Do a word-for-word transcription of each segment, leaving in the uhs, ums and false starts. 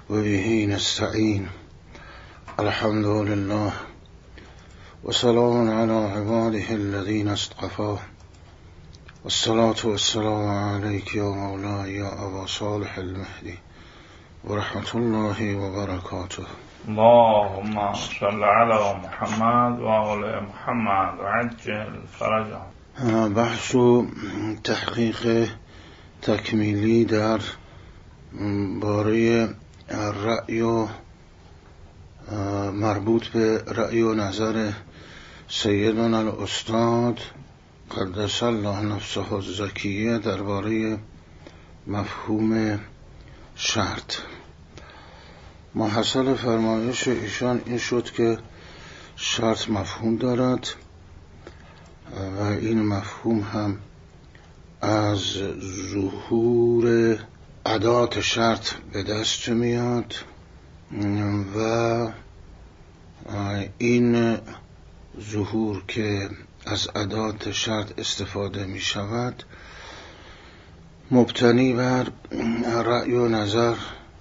وبه نستعين. الحمد لله وسلام على عباده الذين اصطفى، والصلاة والسلام عليك يا مولاي يا أبا صالح المهدي ورحمة الله وبركاته. اللهم صل على محمد و آل محمد و عجل فرجهم. بحث تحقیق تکمیلی در باره رأی و مربوط به رأی و نظر سیدنا الاستاد قدس الله نفسه الزکیه درباره مفهوم شرط. محصل فرمایش ایشان این شد که شرط مفهوم دارد و این مفهوم هم از ظهور ادات شرط به دست میاد و این ظهور که از ادات شرط استفاده می شود مبتنی بر رأی و نظر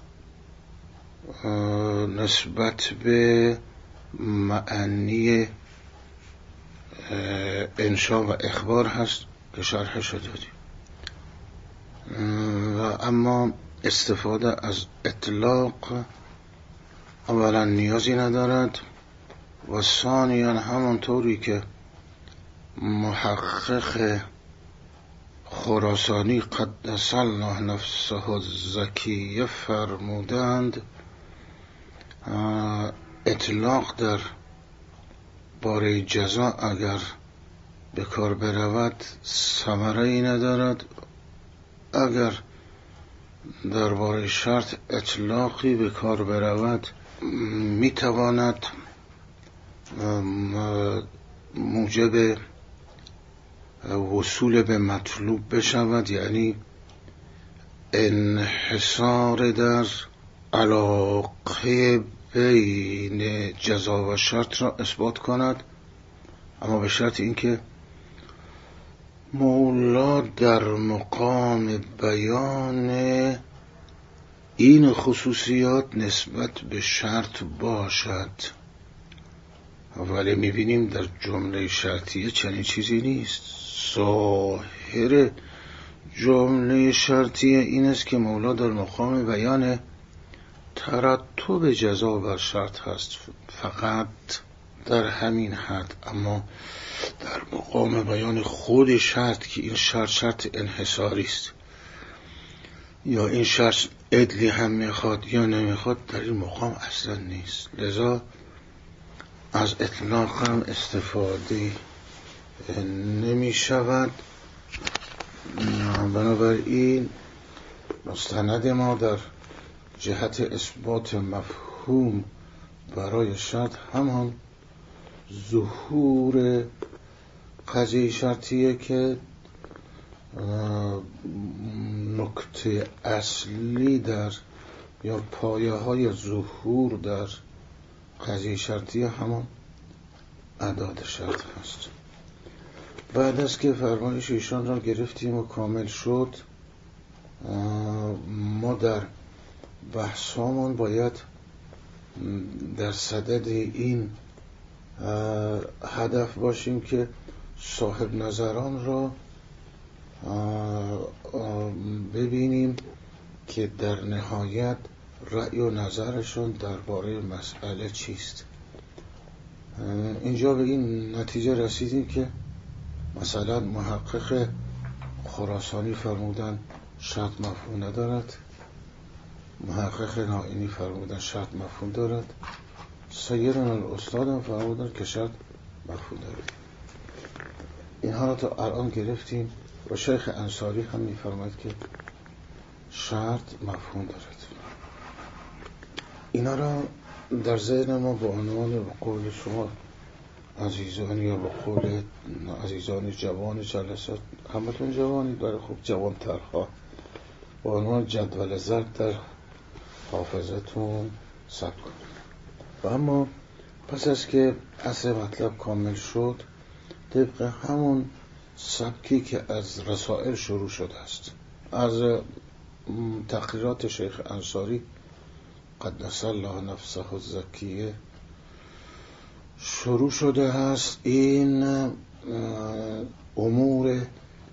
نسبت به معنی انشا و اخبار هست که شرحش دادیم، و اما استفاده از اطلاق اولا نیازی ندارد و ثانیاً همانطوری که محقق خراسانی قدس الله نفسه الزکیه فرمودند اطلاق در باره جزا اگر به کار برود ثمره ای ندارد، اگر در باره شرط اطلاقی به کار برود میتواند موجب وصول به مطلوب بشود، یعنی انحصار در علاقه بین جزا و شرط را اثبات کند، اما به شرط اینکه مولا در مقام بیان این خصوصیات نسبت به شرط باشد. ولی میبینیم در جمله شرطیه چنین چیزی نیست. ظاهر جمله شرطیه این است که مولا در مقام بیان ترتب جزا بر شرط هست، فقط در همین حد، اما در مقام بیان خود شرط که این شرط شرط انحصاری است یا این شرط عدلی هم میخواد یا نمیخواد در این مقام اصلا نیست. لذا از اطلاق هم استفاده نمی شود. بنابراین مستند ما در جهت اثبات مفهوم برای شرط همان ظهور قضیه شرطیه که نکته اصلی در یا پایه های ظهور در قضیه شرطیه همان ادات شرط هست. بعد از که فرمایش ایشان را گرفتیم و کامل شد، ما در بحثامون باید در صدد این هدف باشیم که صاحب نظران را ببینیم که در نهایت رأی و نظرشون درباره مسئله چیست. اینجا به این نتیجه رسیدیم که مثلا محقق خراسانی فرمودن شرط مفهوم ندارد، محقق نائینی فرمودن شرط مفهوم دارد، سیدنا الاستاد هم فرمودن که شرط مفهوم دارد. اینها را تا الان گرفتیم و شیخ انصاری هم میفرماید که شرط مفهوم دارد. اینا را در ذهن ما به عنوان به قول شما عزیزان یا به قول عزیزان جوان جلسات، همتون جوانید ولی خب جوان ترها، به عنوان جدول ضرب در حافظتون ثبت کنید. و اما پس از که اصل مطلب کامل شد، طبق همون سبکی که از رسائل شروع شده است، از تقریرات شیخ انصاری قدس الله نفسه الزکیه شروع شده است این امور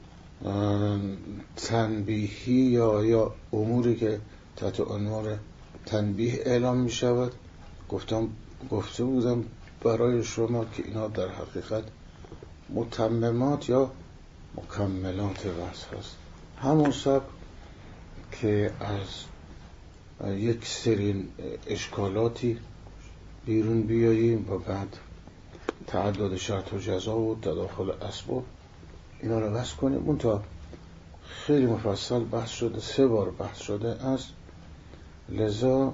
تنبیهی یا یا اموری که تحت عنوان تنبیه اعلام می شود. گفتم گفته بودم برای شما که اینا در حقیقت متممات یا مکملات وعظ هست، همون سبب که از یک سری اشکالاتی بیرون بیاییم و بعد تعدد شرط و جزا و تداخل اسباب اینا رو بحث کنیم. اون تا خیلی مفصل بحث شده، سه بار بحث شده است، لذا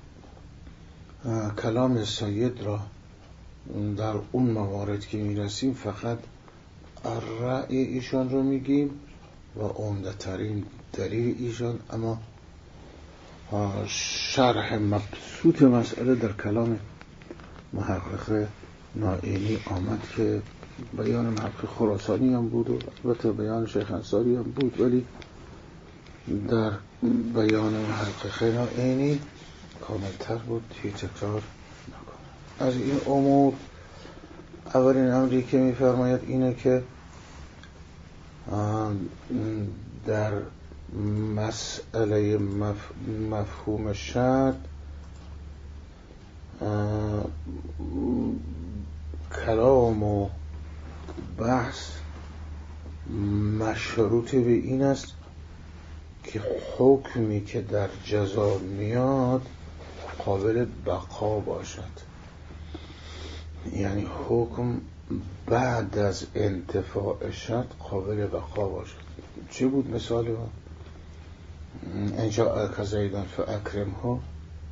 کلام سید را در اون موارد که میرسیم فقط رأی ایشان رو میگیم و عمده ترین دلیل ایشان، اما شرح مبسوط مسئله در کلام محقق نائینی آمد که بیان محقق خراسانی هم بود و البته بیان شیخ انصاری هم بود، ولی در بیان محقق نائینی کاملتر بود. هیچ تکرار نکنه. از این امور اولین امری که می‌فرماید اینه که در مسئله مف... مفهوم شرط کلام و بحث مشروط به این است که حکمی که در جزا میاد قابل بقا باشد، یعنی حکم بعد از انتفاع شرط قابل بقا باشد. چه بود مثال ها؟ انجا زیدان فاکرم ها،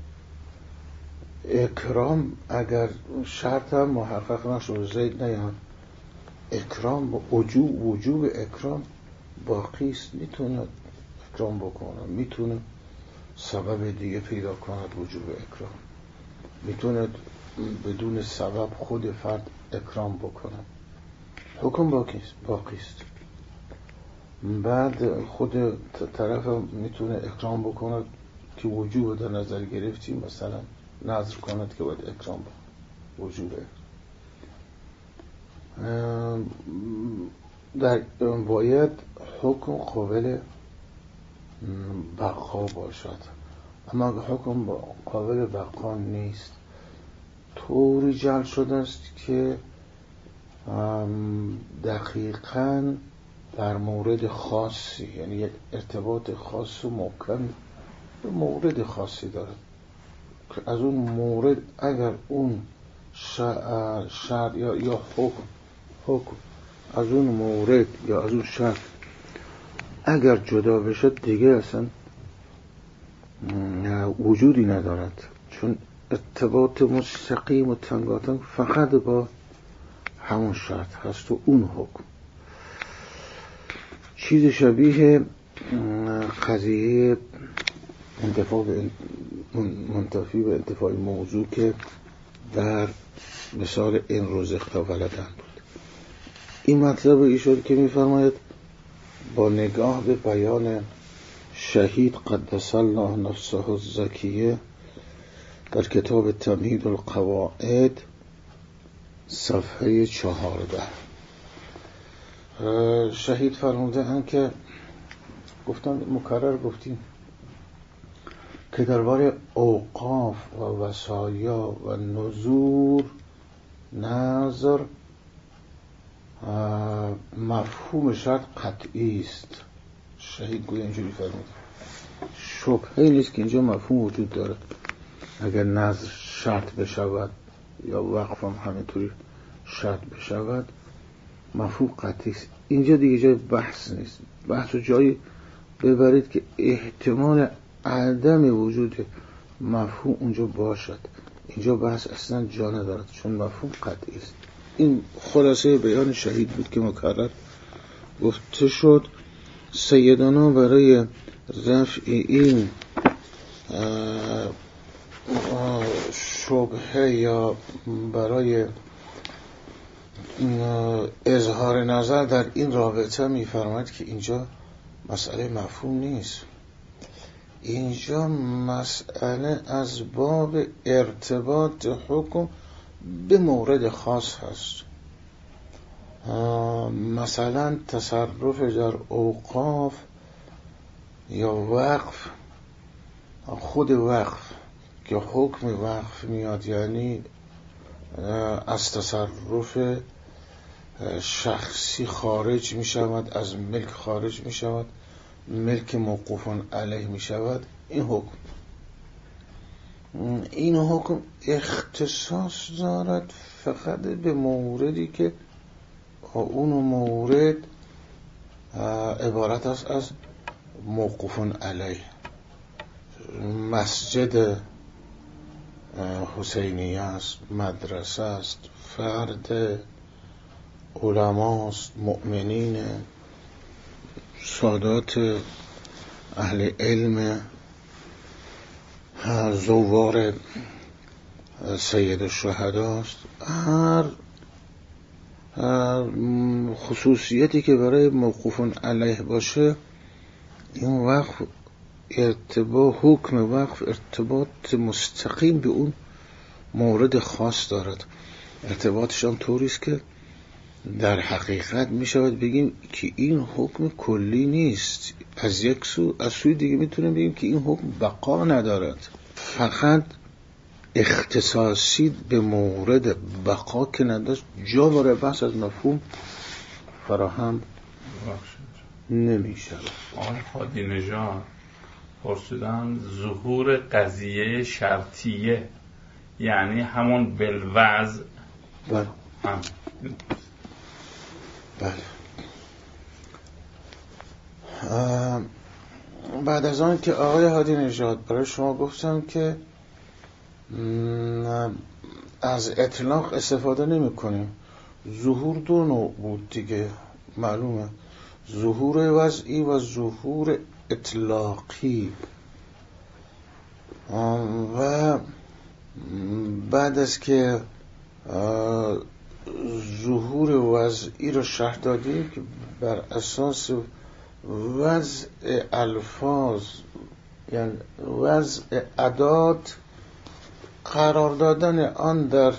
اکرام اگر شرط هم محقق نشد زید نیاد، اکرام با وجوب وجوب اکرام باقی است، میتونه اکرام بکنه، میتونه سبب دیگه پیدا کند وجوب اکرام، میتونه بدون سبب خود فرد اکرام بکنه، حکم باقی است باقی است. بعد خود طرف میتونه اکرام بکنه که وجوب در نظر گرفتیم، مثلا نظر کند که باید اکرام با وجوب در باید حکم قابل بقا باشد. اما اگر حکم قابل بقا نیست، طوری جعل شده است که دقیقاً در مورد خاصی، یعنی یک ارتباط خاص و محکم به مورد خاصی دارد که از اون مورد اگر اون شرط یا یا حکم حکم از اون مورد یا از اون شرط اگر جدا بشه دیگه اصلا وجودی ندارد، چون ارتباط مستقیم و تنگاتنگ فقط با همون شرط هست و اون حکم. چیز شبیه قضیه انتفاع منتفی به انتفاع موضوع که در مثال این رزق ولدن بود. این مطلب ایشون که میفرماید با نگاه به بیان شهید قدس الله نفسه الزکیه در کتاب تمهید القواعد صفحه چهارده شهید فرموده هم که گفتم مکرر گفتیم که درباره اوقاف و وصایا و نذور نظر مفهوم شرط قطعی است. شهید گویا اینجوری فرموده، شبهه نیست که اینجا مفهوم وجود داره. اگر نظر شرط بشود یا وقف هم همینطوری شرط بشود مفهوم قطعی است. اینجا دیگه جای بحث نیست، بحث رو جایی ببرید که احتمال عدم وجود مفهوم اونجا باشد. اینجا بحث اصلا جا ندارد چون مفهوم قطعی است. این خلاصه بیان شهید بود که مکرر گفته شد. سیدانا برای رفع این شبهه یا برای اظهار نظر در این رابطه می‌فرماید که اینجا مسئله مفهوم نیست، اینجا مسئله از باب ارتباط حکم به مورد خاص هست. مثلا تصرف در اوقاف یا وقف، خود وقف که حکم وقف میاد، یعنی از تصرف شخصی خارج می شود، از ملک خارج می شود، ملک موقوف علیه می شود. این حکم این حکم اختصاص دارد فقط به موردی که اون مورد عبارت است از موقوف علیه. مسجد حسینیه است، مدرسه است، فرد علماست، مؤمنین، سادات اهل علم، زوار سید الشهداست. هر خصوصیتی که برای موقوف علیه باشه، این وقف ارتباط حکم وقف ارتباط مستقیم به اون مورد خاص دارد. ارتباطش هم طوری است که در حقیقت می شود بگیم که این حکم کلی نیست. از یک سو، از سوی دیگه میتونیم بگیم که این حکم بقا ندارد، فقط اختصاصی به مورد بقا که نداشت جا برای بحث از مفهوم فراهم نمی شود. آقای هادی نژاد پرسیدن ظهور قضیه شرطیه یعنی همون بالوضع. بله بله. بعد از آن که آقای هادی نژاد برای شما گفتم که از اطلاق استفاده نمی کنیم. ظهور دو نوع بود دیگه، معلومه، ظهور وضعی و ظهور اطلاقی. و بعد از که ظهور وضعی رو شرح دادیم که بر اساس وضع الفاظ، یعنی وضع اعداد، قرار دادن آن در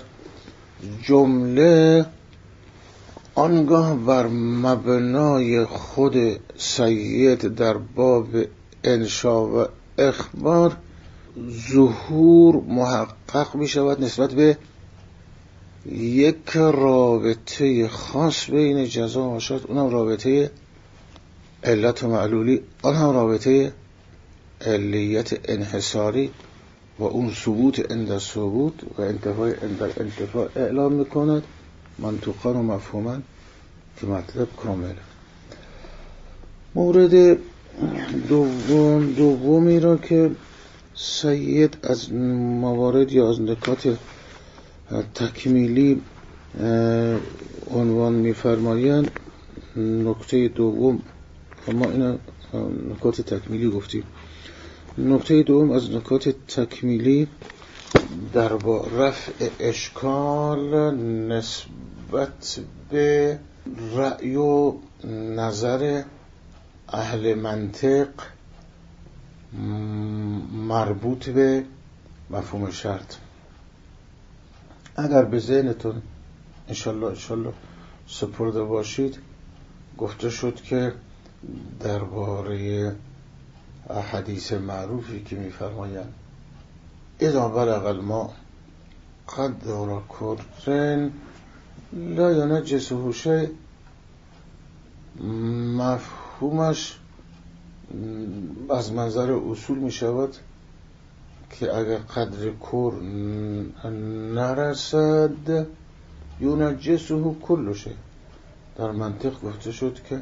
جمله، آنگاه بر مبنای خود سید در باب انشا و اخبار ظهور محقق می شود نسبت به یک رابطه خاص بین جزا و شرط، اونم رابطه علت و معلولی، آن هم رابطه علیت انحصاری و اون ثبوت عند ثبوت و انتفاع عند انتفاع اعلام میکند منطقا و مفهوما که مطلب کامله. مورد دوم دومی را که سید از موارد یا از نکات تکمیلی عنوان می‌فرمایند، نکته دوم، ما اینا نکات تکمیلی گفتیم. نکته دوم از نکات تکمیلی در با رفع اشکال نسبت به رأی و نظر اهل منطق مربوط به مفهوم شرط. اگر به ذهنتون انشالله انشالله سپرده باشید، گفته شد که درباره حدیث معروفی که می‌فرمایند اذا بلغ الماء قدر کرن لا ینجسه شیء، مفهومش از منظر اصول می شود که اگر قدر کر نرسد ینجسه کل شیء. در منطق گفته شد که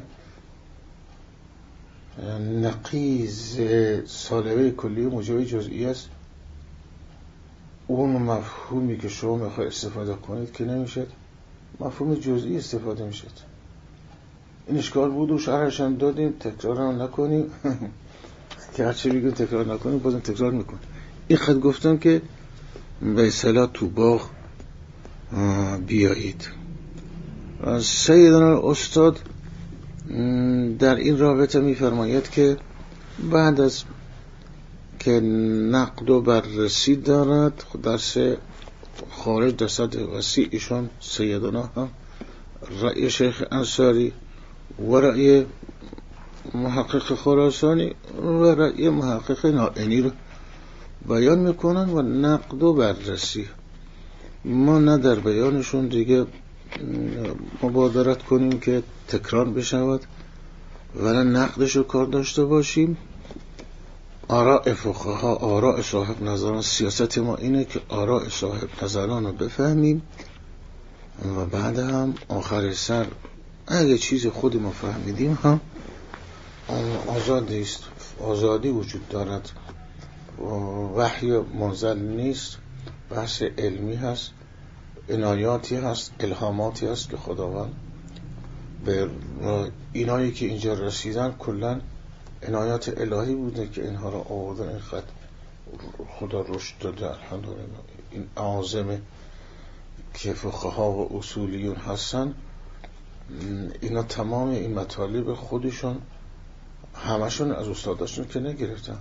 نقیض سالبه کلی موجب جزئی است. اون مفهومی که شما میخوای استفاده کنید که نمیشد، مفهوم جزئی استفاده میشد. این اشکال بود و شرحش هم دادیم، تکرار هم نکنیم که هرچی بگیم تکرار نکنیم بازم تکرار میکنیم. این خط گفتم که به اصطلاح تو باغ بیایید. سیدنا استاد در این رابطه میفرماید که بعد از که نقد و بررسی دارد. درس خارج در سطح وسیع ایشان سیدنا هم رأی شیخ انصاری و رأی محقق خراسانی و رأی محقق نائینی رو بیان میکنن و نقد و بررسی. ما نه در بیانشون دیگه مبادرت کنیم که تکرار بشود و نه نقدش رو کار داشته باشیم. آراء فقها، آراء صاحب نظران، سیاست ما اینه که آراء صاحب نظران رو بفهمیم و بعد هم آخر سر اگه چیز خود ما فهمیدیم هم آزادی است، آزادی وجود دارد، وحی منزل نیست، بحث علمی هست، عنایاتی هست، الهاماتی هست که خداوند به اینایی که اینجا رسیدن کلن عنایات الهی بوده که اینها را آوردن. این خط خدا رشد داده الحمدلله. این عازم که فقها و اصولیون هستن اینا تمام این مطالب خودشون همشون از استاداشون که نگرفتن.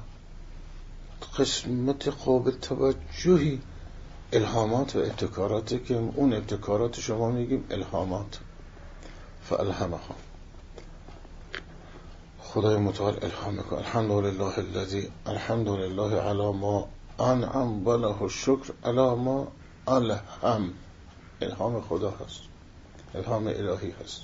قسمت قابل توجهی الهامات و ابتکاراته که اون ابتکارات شما میگیم الهامات. فالهمها، خدای متعال الهام میکنه. الحمدلله الذی الحمدلله علی ما انعم و له الشکر علی ما الهم. الهام خدا هست، الهام الهی هست.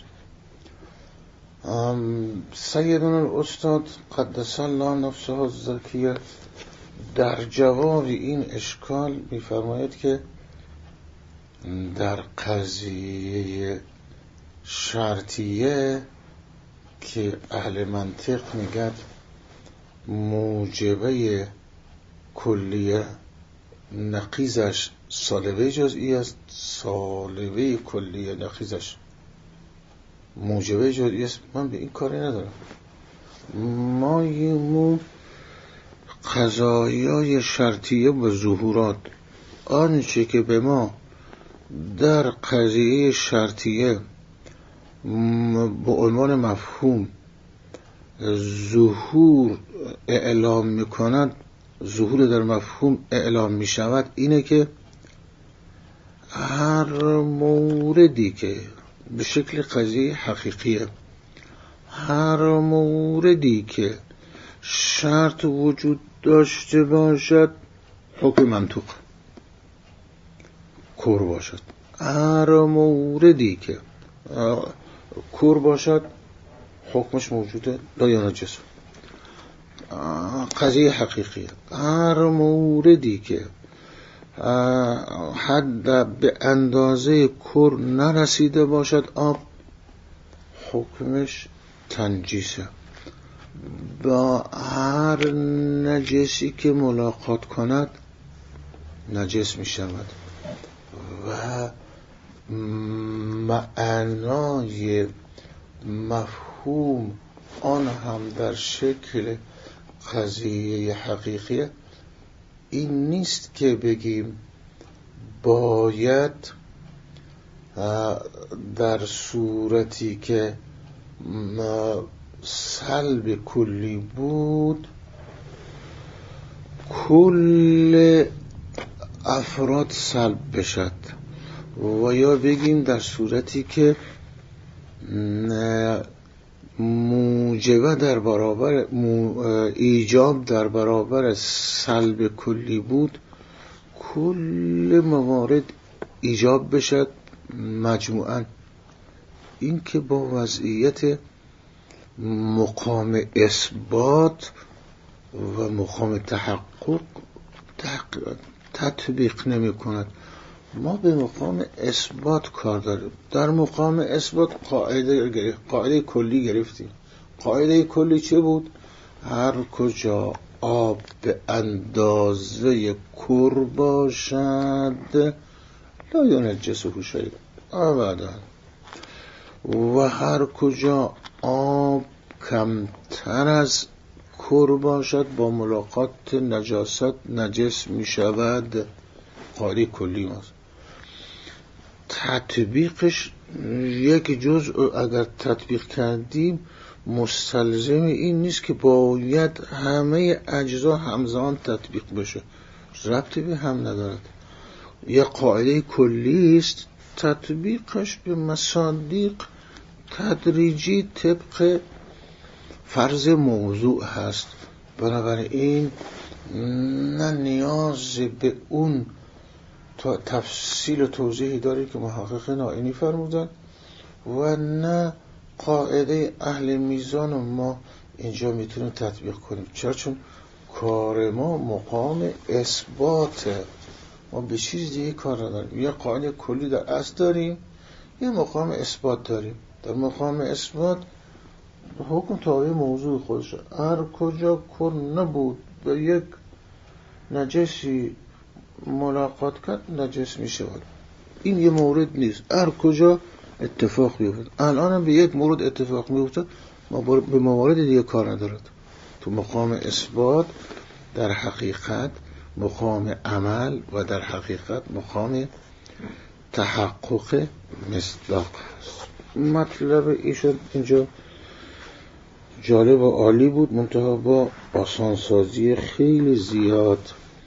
سیدنا الاستاد قدس الله نفسه الزکیه در جواب این اشکال میفرماید که در قضیه شرطیه که اهل منطق میگد موجبه کلیه نقیزش سالبه جزئی است، سالبه کلیه نقیزش موجبه جزئی است. من به این کاری ندارم. ما یه مو قضایای شرطیه و ظهورات، آنچه که به ما در قضیه شرطیه با عنوان مفهوم ظهور اعلام میکند، ظهور در مفهوم اعلام میشود، اینه که هر موردی که به شکل قضیه حقیقیه، هر موردی که شرط وجود داشته باشد حکم منطوق کور باشد، هر موردی که کور باشد حکمش موجوده لا ینجس، قضیه حقیقیه. هر موردی که حد به اندازه کور نرسیده باشد آب حکمش تنجیسه. با هر نجسی که ملاقات کند نجس می شود و معنای مفهوم آن هم در شکل قضیه حقیقیه این نیست که بگیم باید در صورتی که سلب کلی بود کل افراد سلب بشد، و یا بگیم در صورتی که موجبه در برابر ایجاب در برابر سلب کلی بود کل موارد ایجاب بشد مجموعاً. این که با وضعیت مقام اثبات و مقام تحقق تطبیق نمی کند. ما به مقام اثبات کار داریم. در مقام اثبات قاعده قاعده کلی گرفتیم. قاعده کلی چه بود؟ هر کجا آب به اندازه کور باشد لا ینجسه شیء ابدا، و هر کجا آب کمتر از کور باشد با ملاقات نجاست نجس می شود. قاعده کلی ماست. تطبیقش یک جزء اگر تطبیق کردیم مستلزم این نیست که باید همه اجزا همزمان تطبیق بشه، ربطی به هم ندارد. یه قاعده کلی است، تطبیقش به مصادیق تدریجی طبق فرض موضوع هست. بنابراین نه نیاز به اون تفصیل و توضیحی داره که محقق نائینی فرمودن و نه قاعده اهل میزان ما اینجا میتونیم تطبیق کنیم. چرا؟ چون کار ما مقام اثباته، ما به چیز دیگه کار نداریم. یه قاعده کلی در اصل داریم، یه مقام اثبات داریم. در مقام اثبات حکم تابع موضوع خودشه. هر کجا کن نبود به یک نجسی ملاقات کرد نجس میشه. این یه مورد نیست، هر کجا اتفاق بیفته. الان هم به یک مورد اتفاق میفته، ما به موارد دیگه کار ندارد. تو مقام اثبات در حقیقت مقام عمل و در حقیقت مقام تحقق مصداق هست. مطلب ایشون اینجا جالب و عالی بود، منتها با آسانسازی خیلی زیاد.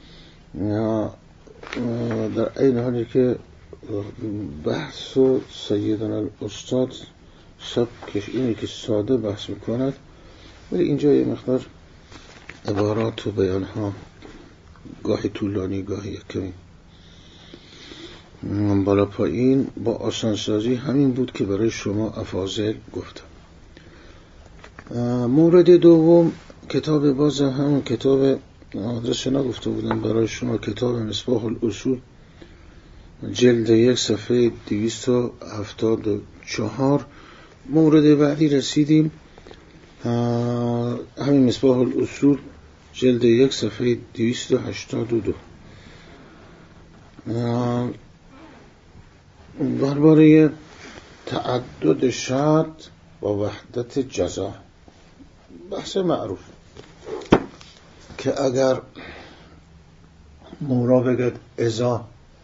در این حالی که بحث و سیدنا الاستاد سبکش اینه که ساده بحث میکند، ولی اینجا یه مقدار عبارات و بیان ها گاهی طولانی گاهی کمی بالا پایین، با آسانسازی همین بود که برای شما افاضل گفتم. مورد دوم کتاب، باز همون کتاب آدرس نگفته بودم برای شما، کتاب مصباح الاصول جلد یک صفحه دویست و هفتاد و چهار. مورد بعدی رسیدیم، همین مصباح الاصول جلد یک صفحه دویست و هشتاد و دو، درباره تعدد شرط و وحدت جزا. بحث معروف که اگر مورا بگد اذا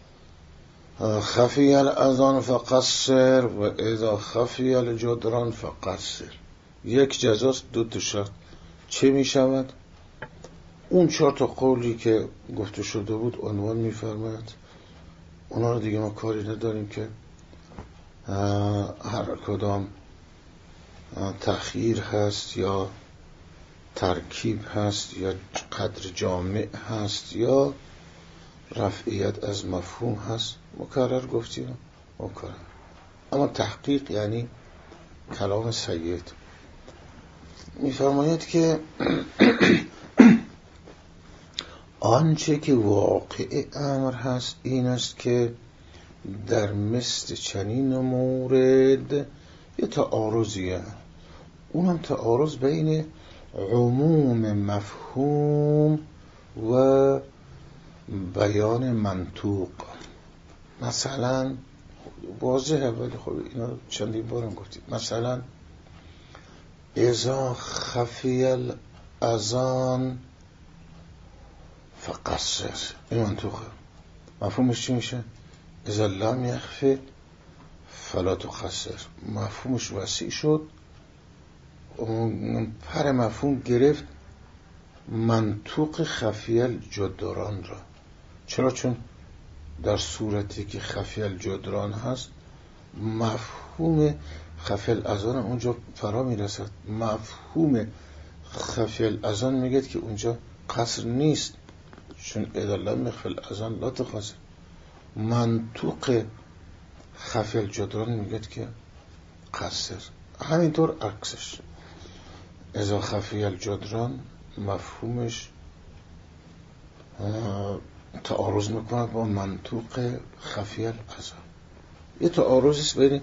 خفی الاذان فقصر و اذا خفی الجدران فقصر، یک جزاست دو تا شرط، چه می شود؟ اون چهار تا قولی که گفته شده بود عنوان می فرماید. اونا رو دیگه ما کاری نداریم که هر کدام تأخیر هست یا ترکیب هست یا قدر جامع هست یا رفعیت از مفهوم هست، مکرر گفتیم مکرر. اما تحقیق یعنی کلام سید. میفرماید که آنچه که واقع امر هست این است که در مثل چنین مورد یه تعارضیه، اونم تعارض بین عموم مفهوم و بیان منطوق. مثلا واضحه ولی خب اینا چندین بارم گفتیم. مثلا اذا خفی الاذان فقصر، این منطوقه. مفهومش چی میشه؟ اذا لم یخفی فلا تقصر. مفهومش وسیع شد، پر مفهوم گرفت منطوق خفی الجدران را. چرا؟ چون در صورتی که خفی الجدران هست مفهوم خفی الاذان اونجا فرا میرسد. مفهوم خفی الاذان میگه که اونجا قصر نیست، چون اذا لم یخفی الاذان لا تقصر. منطوق خفی الجدران میگه که قصر. همینطور عکسش، اذا خفی الجدران مفهومش تعارض میکنه با منطوق خفی الاذان. یه تعارض است بین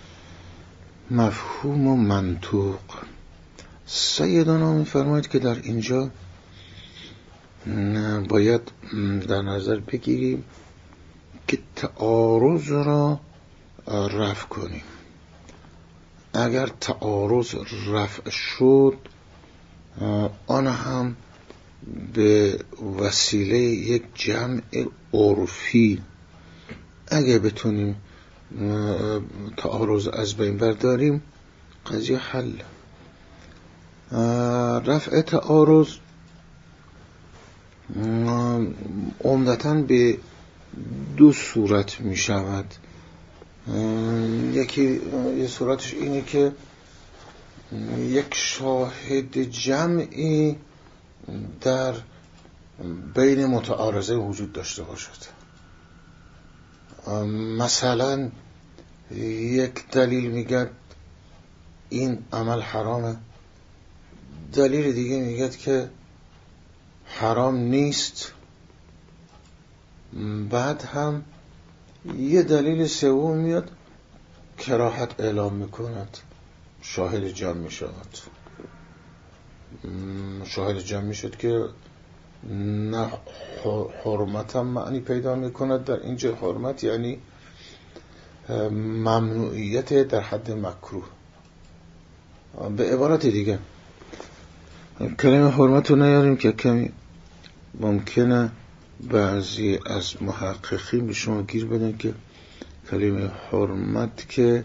مفهوم و منطوق. سیدانا میفرماید که در اینجا باید در نظر بگیریم که تعارض را رفع کنیم. اگر تعارض رفع شد آن هم به وسیله یک جمع عرفی، اگه بتونیم تعارض از بین برداریم قضیه حل. رفع تعارض عمدتاً به دو صورت می شود. یکی یه صورتش اینه که یک شاهد جمعی در بین متعارضه وجود داشته باشد. مثلا یک دلیل میگه این عمل حرامه، دلیل دیگه میگه که حرام نیست، بعد هم یه دلیل سوم میاد کراهت اعلام میکند، شاهد جمع میشود. شاهد جمع میشد که نه حرمت هم معنی پیدا میکند در اینجا. حرمت یعنی ممنوعیت در حد مکروه. به عبارت دیگه کلمه حرمت رو نیاریم که کمی ممکنه بعضی از محققین به شما گیر بدن که کلمه حرمت که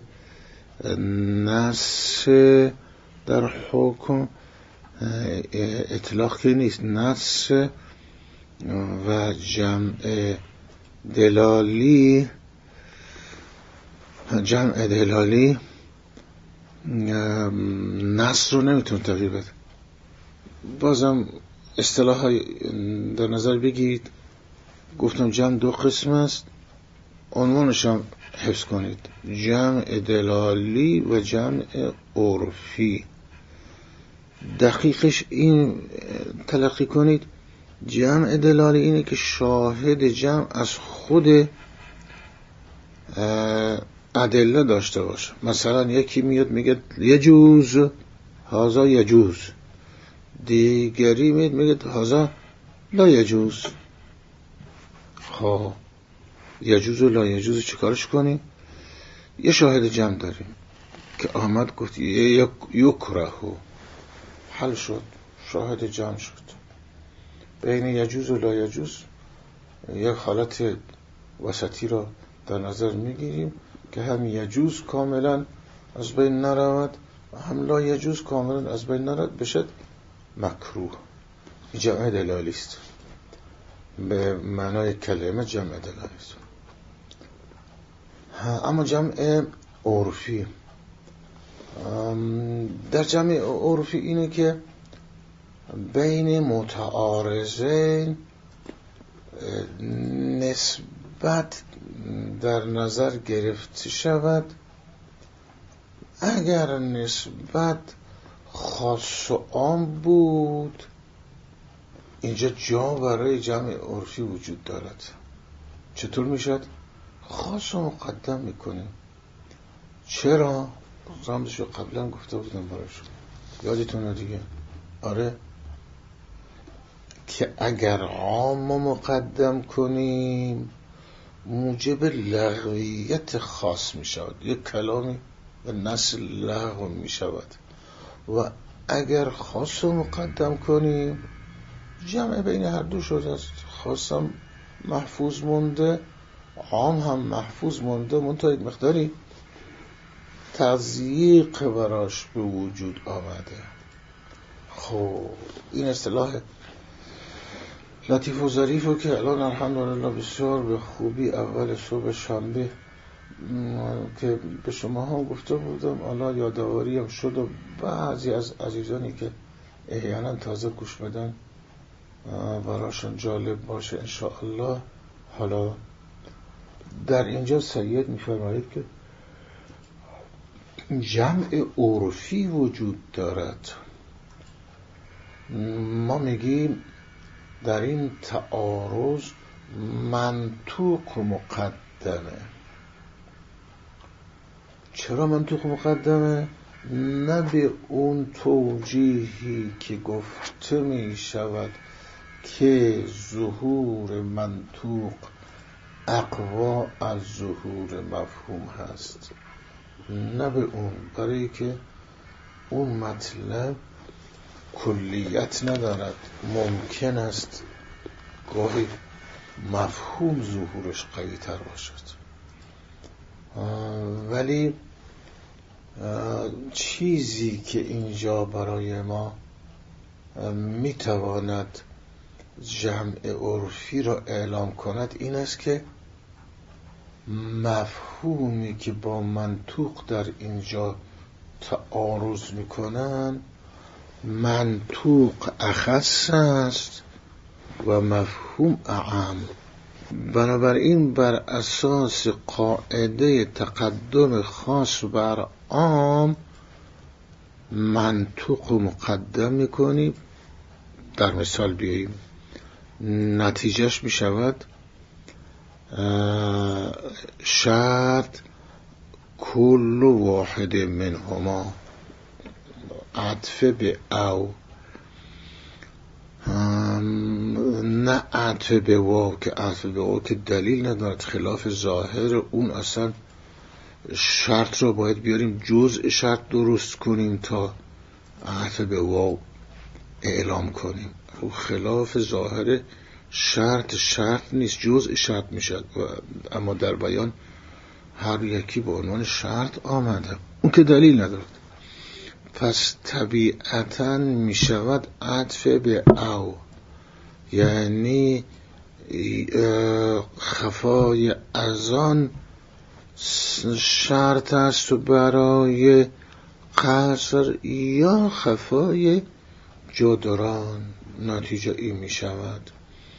نص در حکم اطلاق که نیست، نص و جمع دلالی جمع دلالی نص رو نمیتونه تغییر بده. بازم اصطلاح در نظر بگیرید. گفتم جمع دو قسم است، عنوانش هم حفظ کنید: جمع دلالی و جمع عرفی. دقیقش این تلقی کنید: جمع دلالی اینه که شاهد جمع از خود ادله داشته باشه. مثلا یکی میاد میگه یجوز، هذا یجوز، دیگری میاد میگه هذا لا یجوز. خب یجوز و لا یجوز چیکارش کنیم؟ یه شاهد جمع داریم که آمد گفت یکره، حل شد، شاهد جمع شد. بین یجوز و لا یجوز یک حالت وسطی را در نظر میگیریم که هم یجوز کاملا از بین نرود و هم لا یجوز کاملا از بین نرود، بشد مکروه. جمع دلالی است، به معنای کلمه جمع دلالی است. اما جمع عرفی، در جمع عرفی اینه که بین متعارضین نسبت در نظر گرفته شود. اگر نسبت خاص و عام بود، اینجا جا برای جمع عرفی وجود دارد. چطور میشد؟ خاص رو مقدم میکنیم. چرا؟ رمزش رو قبلا گفته بودم برایشون، یادتونه دیگه. آره، که اگر عام رو مقدم کنیم موجب لغویت خاص می شود، یک کلامی به نسل لغو می شود. و اگر خاص رو مقدم کنیم جمع بین هر دو شده است. خاص هم محفوظ مونده، عام هم محفوظ مونده، منتها یک مقداری تضییق براش به وجود آمده. خب این اصطلاح لطیف و ظریفو که الان الحمدلله بسیار به خوبی اول صبح شنبه که به شما هم گفته بودم، حالا یادآوری هم شد و بعضی از عزیزانی که احیانا تازه گوش بدن براشون جالب باشه انشاءالله. حالا در اینجا سید می‌فرماید که جمع عرفی وجود دارد. ما میگیم در این تعارض منطوق مقدمه. چرا منطوق مقدمه؟ نه به اون توجیهی که گفته می شود که ظهور منطوق اقوا از ظهور مفهوم هست، نه به اون، برای که اون مطلب کلیت ندارد. ممکن است گاهی مفهوم ظهورش قوی تر باشد، ولی چیزی که اینجا برای ما میتواند جمع عرفی را اعلام کند این است که مفهومی که با منطوق در اینجا تعارض میکنن منطوق اخص است و مفهوم اعم. بنابراین بر اساس قاعده تقدم خاص بر عام منطوق مقدم میکنیم. در مثال بیاییم، نتیجهش میشود شرط کل واحد منهما، عطف به او، نه عطف به واو که عطف به واو که دلیل ندارد، خلاف ظاهر اون. اصلا شرط را باید بیاریم جزء شرط درست کنیم تا عطف به واو اعلام کنیم. خلاف ظاهر شرط شرط نیست، جزء شرط میشد، اما در بیان هر یکی به عنوان شرط آمده، اون که دلیل ندارد. پس طبیعتاً میشود عطف به او، یعنی خفای از آن شرط است برای قصر یا خفای جدران. نتیجه این می شود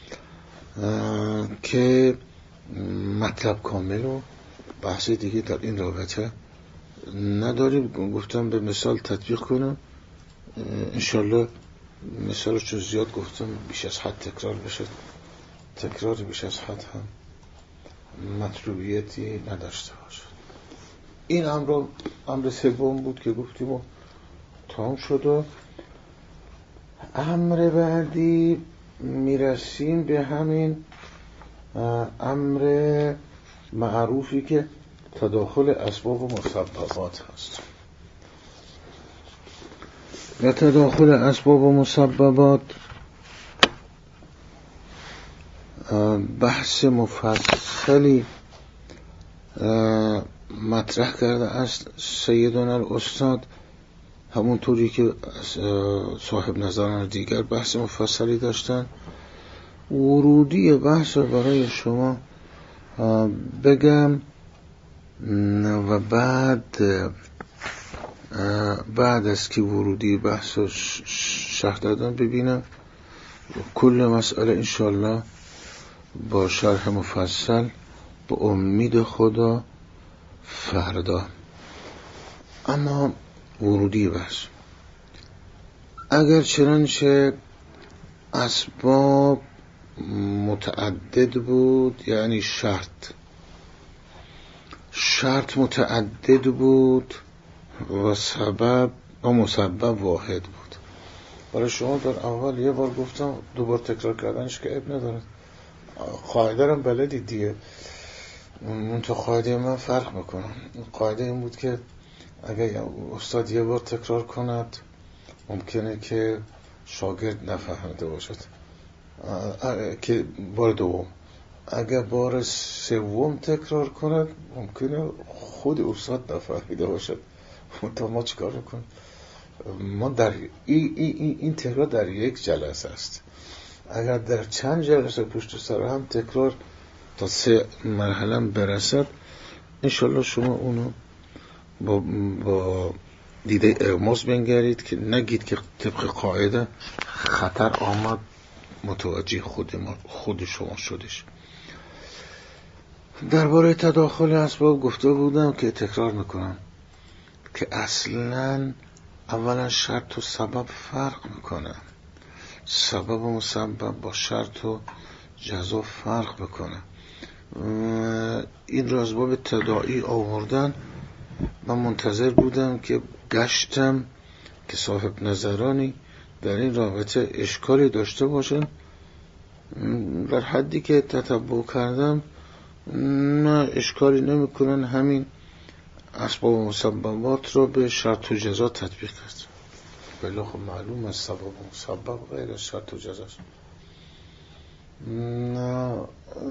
که مطلب کامل و بحث دیگه در این رابطه نداریم. گفتم به مثال تطبیق کنم، انشالله مثالش چون زیاد گفتم بیش از حد تکرار بشه، تکرار بیش از حد هم مطلوبیتی نداشته باشد. این امر امر سوم بود که گفتیم و تمام شد. و امر بعدی میرسیم به همین امر معروفی که تداخل اسباب و مسببات هست. و تداخل اسباب و مسببات بحث مفصلی مطرح کرده است سیدنا الاستاد، همونطوری که صاحب نظران دیگر بحث مفصلی داشتن. ورودی بحث برای شما بگم و بعد بعد از که ورودی بحث شرح دادن ببینم کل مسئله انشالله با شرح مفصل به امید خدا فردا. اما ورودی بحث اگر چنانچه اسباب متعدد بود، یعنی شرط شرط متعدد بود و سبب و مسبب واحد بود. برای شما در اول یه بار گفتم، دوبار تکرار کردنش که اب ندارد، قاعده رو بلدید دیگه. من تو قاعده من فرق میکنم. قاعده این بود که اگر استاد یه بار تکرار کند ممکنه که شاگرد نفهمده باشد، که بار دوم اگر بار سوم تکرار کند ممکنه خود استاد نفهمیده باشد. تا ما چیکار میکنیم؟ ما در این, این, این تکرار در یک جلسه است. اگر در چند جلسه پشت سر هم تکرار تا سه مرحله برسد، انشالله شما اونو با, با دیده اغماس بنگرید که نگید که طبق قاعده خطر آمد متوجه خود ما خود شما شدش. درباره تداخل اسباب گفته بودم که تکرار میکنم که اصلا اولا شرط و سبب فرق میکنه، سبب و مسبب با شرط و جزا فرق میکنه. این را از باب تداعی آوردن. من منتظر بودم که گشتم که صاحب نظرانی در این رابطه اشکالی داشته باشن. در حدی که تتبع کردم نه اشکالی نمی کنن، همین اسباب و مسببات رو به شرط و جزا تطبیق کرد. بله خب معلوم است سبب و مسبب غیر از شرط و جزاست.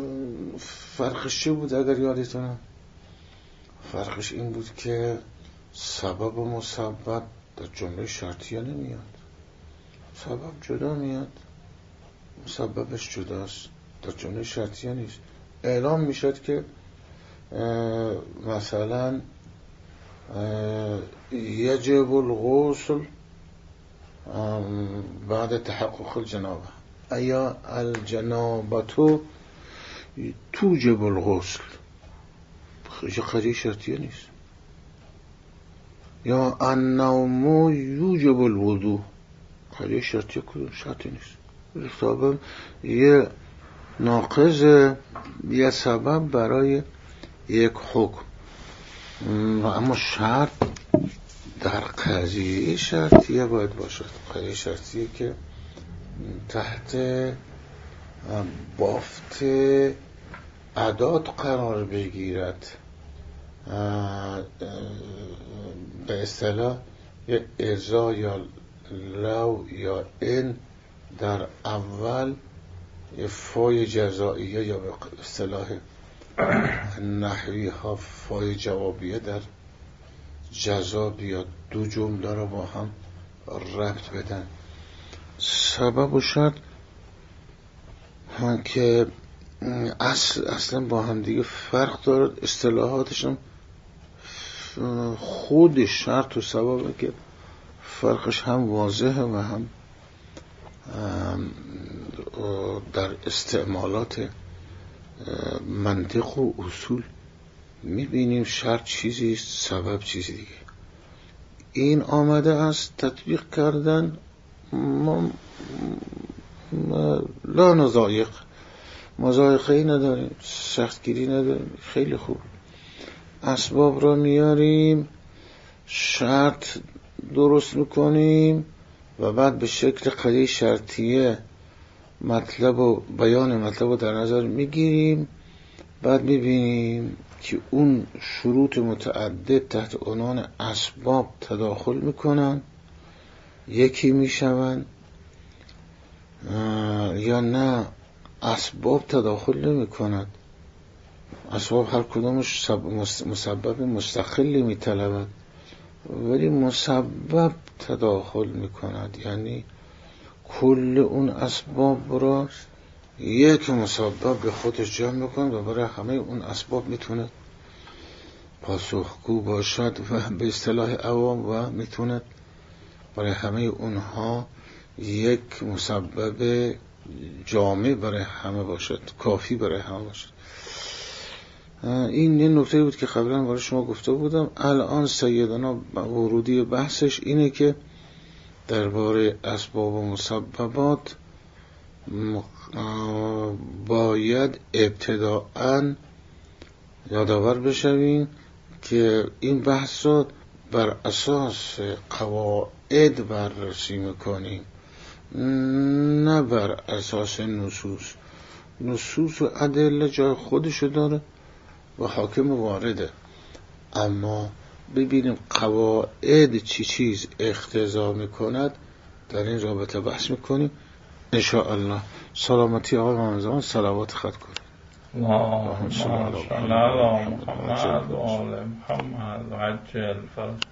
فرقش چی بود اگر یادتونه؟ فرقش این بود که سبب و مسبب در جمله شرطیه نمیاد. سبب جدا میاد، مسببش جداست، در جمله شرطیه نیست. اعلام میشد که مثلا یجب الغسل بعد تحقق الجنابه، ایا الجنابتو توجب الغسل، قضیه شرطیه نیست. یا النوم یوجب الوضو، قضیه شرطیه کدوم شرطی نیست. سبب یه ناقض، یه سبب برای یک حکم، اما شرط در قضیه شرطیه باید باشد. قضیه شرطیه که تحت بافت عداد قرار بگیرد، به اصطلاح یا ازا یا لو یا ان در اول فای جزائیه یا به اصطلاح نحوی ها فای جوابیه در جزا بیاد، دو جمله را با هم ربط بدن. سبب و شرط که اصل اصلا با هم دیگه فرق دارد، اصطلاحاتشون خود شرط و سببه که فرقش هم واضحه و هم در استعمالات منطق و اصول میبینیم. شرط چیزی است، سبب چیزی دیگه. این آمده است تطبیق کردن، ما لا نضایق، مضایقه‌ای نداریم، سختگیری نداریم، خیلی خوب. اسباب را میاریم، شرط درست میکنیم و بعد به شکل قضیه شرطیه مطلب و بیان مطلب رو در نظر میگیریم. بعد میبینیم که اون شروط متعدد تحت عنوان اسباب تداخل میکنن، یکی میشون یا نه اسباب تداخل نمیکنند. اسباب هر کدومش مسبب مستقلی میطلبد، ولی مسبب تداخل میکند، یعنی کل اون اسباب را یک مسبب به خودش جمع میکند و برای همه اون اسباب میتونه پاسخگو باشد و به اصطلاح عوام و میتونه برای همه اونها یک مسبب جامع برای همه باشد، کافی برای همه باشد. این یه نکته بود که قبلا برای شما گفته بودم. الان سیدنا ورودی بحثش اینه که درباره اسباب و مسببات باید ابتداءً یادآور بشویم که این بحث رو بر اساس قواعد بررسی میکنیم، نه بر اساس نصوص. نصوص و ادله جای خودشو داره و حاکم وارده، اما ببینیم قواعد چی چیز اقتضا میکند، در این رابطه بحث میکنیم انشاءالله. سلامتی آقای محمد، صلوات خط کنیم. اللهم صل علی محمد و آل محمد و عجل فرج